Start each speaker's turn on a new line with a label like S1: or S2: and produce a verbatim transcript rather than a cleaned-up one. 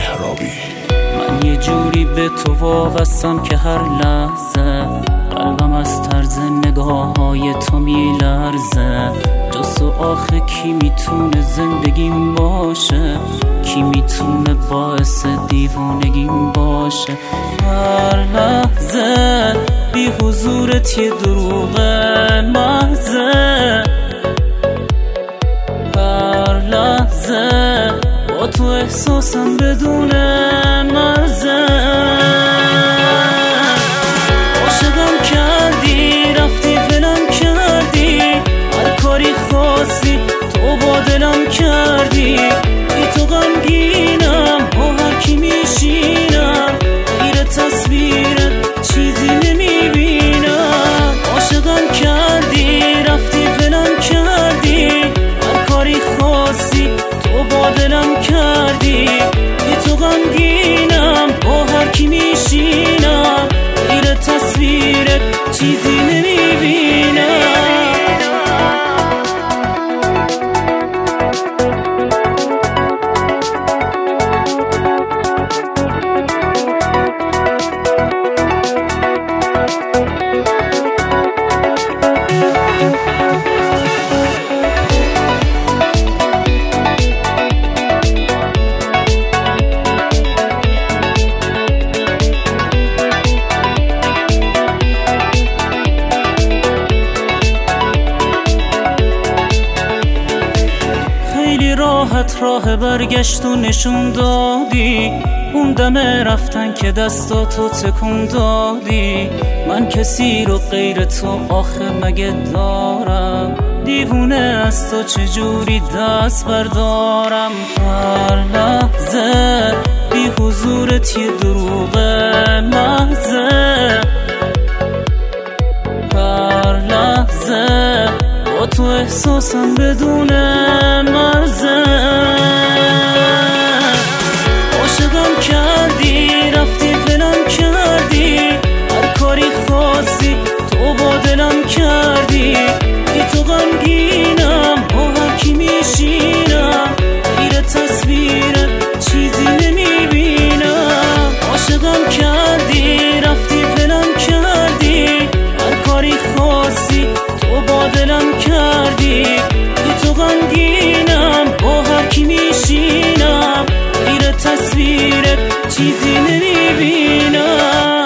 S1: مهرابی.
S2: من یه جوری به تو وابستم که هر لحظه قلبم از طرز نگاه های تو میلرزه. جز تو آخه کی میتونه زندگیم باشه؟ کی میتونه باعث دیوانگیم باشه؟ هر لحظه بی حضورت یه دروغ محضه. هر لحظه با تو احساسم بدون مرزه. عاشقم کردی رفتی ولم کردی، هر کاری خواستی تو با دلم کردی. بی تو غمگینم با هر کی میشینم، غیر تصویرت چیزی نمیبینم. عاشقم کردی رفتی ولم کردی، هر کاری خواستی تو با دلم کردی. بی تو غمگینم با هر کی میشینم، غیر تصویرت چیزی نمیبینم. راحت راه برگشت و نشون دادی، اون دم رفتن که دستاتو تکون دادی. من کسی رو غیر تو آخه مگه دارم؟ دیوونه از تو چجوری دست بردارم؟ هر لحظه بی حضورت یه دروغ محضه. هر لحظه با تو احساسم بدون مرزه. عاشقم کردی رفتی ولم کردی، هر کاری خواستی تو با دلم کردی. بی تو غمگینم با هر کی میشینم، غیر تصویرت چیزی نمیبینم. عاشقم کردی رفتی ولم کردی، هر کاری خواستی تو با دلم کردی. بی تو غمگینم با هر کی میشینم، غیر تصویرت چیزی نمیبینم.